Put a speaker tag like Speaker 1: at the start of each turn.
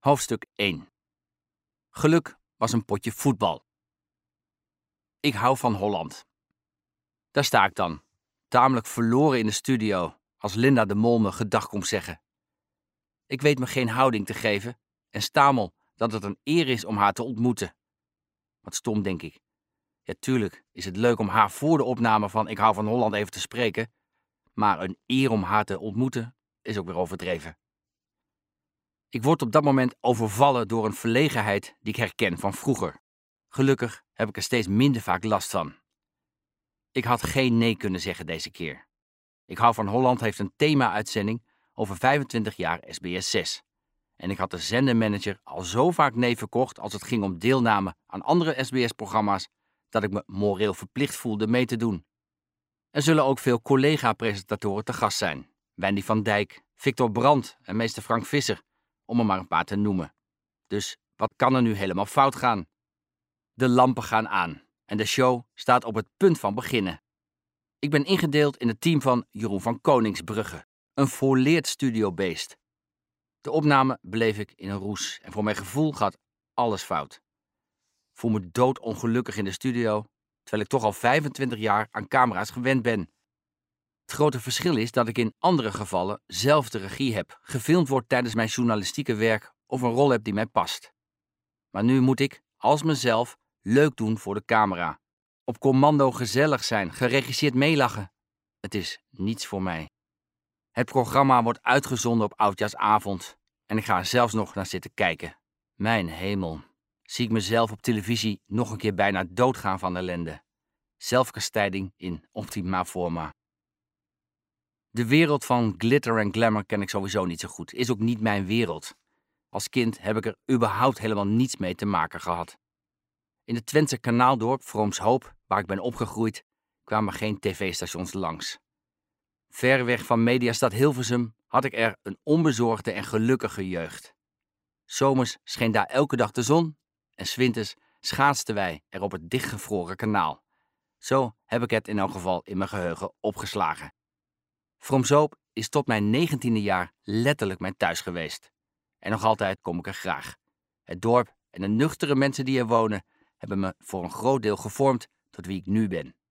Speaker 1: Hoofdstuk 1. Geluk was een potje voetbal. Ik hou van Holland. Daar sta ik dan, tamelijk verloren in de studio, als Linda de Mol me gedag komt zeggen. Ik weet me geen houding te geven en stamel dat het een eer is om haar te ontmoeten. Wat stom, denk ik. Ja, tuurlijk is het leuk om haar voor de opname van Ik hou van Holland even te spreken, maar een eer om haar te ontmoeten is ook weer overdreven. Ik word op dat moment overvallen door een verlegenheid die ik herken van vroeger. Gelukkig heb ik er steeds minder vaak last van. Ik had geen nee kunnen zeggen deze keer. Ik hou van Holland heeft een thema-uitzending over 25 jaar SBS 6. En ik had de zendermanager al zo vaak nee verkocht als het ging om deelname aan andere SBS-programma's, dat ik me moreel verplicht voelde mee te doen. Er zullen ook veel collega-presentatoren te gast zijn. Wendy van Dijk, Victor Brandt en meester Frank Visser, om er maar een paar te noemen. Dus wat kan er nu helemaal fout gaan? De lampen gaan aan en de show staat op het punt van beginnen. Ik ben ingedeeld in het team van Jeroen van Koningsbrugge, een volleerd studiobeest. De opname beleef ik in een roes en voor mijn gevoel gaat alles fout. Voel me doodongelukkig in de studio, terwijl ik toch al 25 jaar aan camera's gewend ben. Het grote verschil is dat ik in andere gevallen zelf de regie heb, gefilmd word tijdens mijn journalistieke werk of een rol heb die mij past. Maar nu moet ik, als mezelf, leuk doen voor de camera. Op commando gezellig zijn, geregisseerd meelachen. Het is niets voor mij. Het programma wordt uitgezonden op Oudjaarsavond en ik ga er zelfs nog naar zitten kijken. Mijn hemel, zie ik mezelf op televisie nog een keer bijna doodgaan van ellende. Zelfkastijding in optima forma. De wereld van glitter en glamour ken ik sowieso niet zo goed. Is ook niet mijn wereld. Als kind heb ik er überhaupt helemaal niets mee te maken gehad. In het Twentse Kanaaldorp, Vroomshoop, waar ik ben opgegroeid, kwamen geen tv-stations langs. Ver weg van Mediastad Hilversum had ik er een onbezorgde en gelukkige jeugd. 's Zomers scheen daar elke dag de zon en 's winters schaatsten wij er op het dichtgevroren kanaal. Zo heb ik het in elk geval in mijn geheugen opgeslagen. Vroomshoop is tot mijn 19e jaar letterlijk mijn thuis geweest. En nog altijd kom ik er graag. Het dorp en de nuchtere mensen die er wonen hebben me voor een groot deel gevormd tot wie ik nu ben.